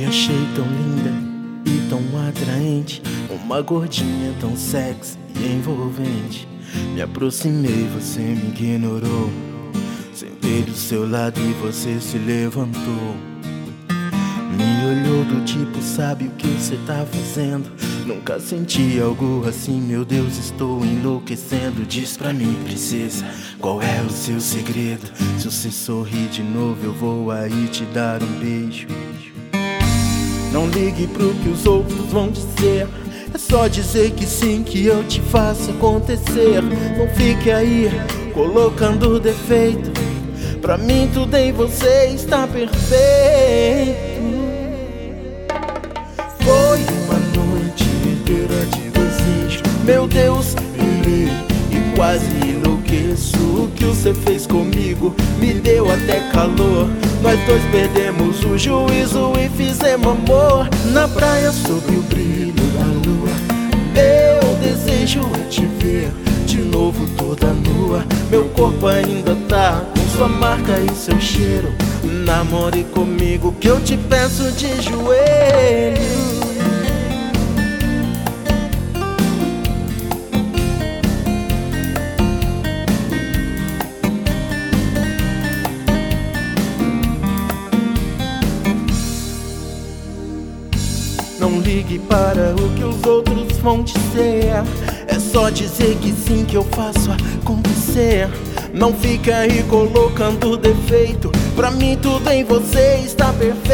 achei tão linda e tão atraente, uma gordinha tão sexy e envolvente. Me aproximei, você me ignorou. Sentei do seu lado e você se levantou. Me olhou do tipo, sabe o que você tá fazendo? Nunca senti algo assim, meu Deus, estou enlouquecendo. Diz pra mim, princesa, qual é o seu segredo? Se você sorrir de novo, eu vou aí te dar um beijo. Não ligue pro que os outros vão dizer, é só dizer que sim, que eu te faço acontecer. Não fique aí colocando defeito, pra mim tudo em você está perfeito. Foi uma noite inteira de desejo, meu Deus, pirei e quase enlouqueço. O que você fez comigo me deu até calor. Nós dois perdemos o juízo e fizemos amor na praia sob o brilho da lua. Meu desejo é te ver de novo toda nua. Meu corpo ainda tá com sua marca e seu cheiro. Namore comigo que eu te peço de joelho. Não ligue para o que os outros vão dizer, é só dizer que sim, que eu faço acontecer. Não fica aí colocando defeito, pra mim tudo em você está perfeito.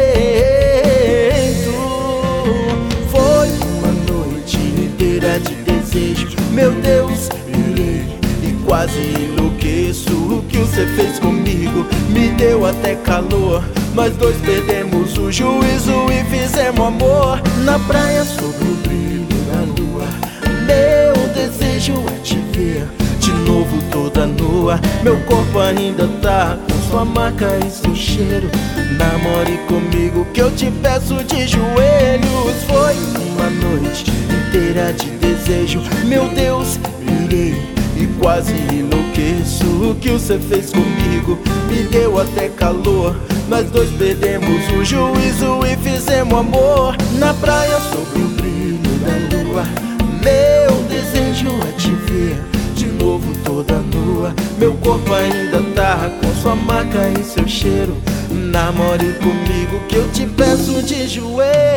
Foi uma noite inteira de desejo, meu Deus, pirei e quase enlouqueço. O que você fez comigo me deu até calor. Nós dois perdemos o juízo e fizemos amor na praia sob o brilho da lua. Meu desejo é te ver de novo toda nua. Meu corpo ainda tá com sua marca e seu cheiro. Namore comigo que eu te peço de joelhos. Foi uma noite inteira de desejo, meu Deus, pirei e quase enlouqueço. O que você fez comigo me deu até calor. Nós dois perdemos o juízo e fizemos amor na praia sob o brilho da lua. Meu desejo é te ver de novo toda nua. Meu corpo ainda tá com sua marca e seu cheiro. Namore comigo que eu te peço de joelho.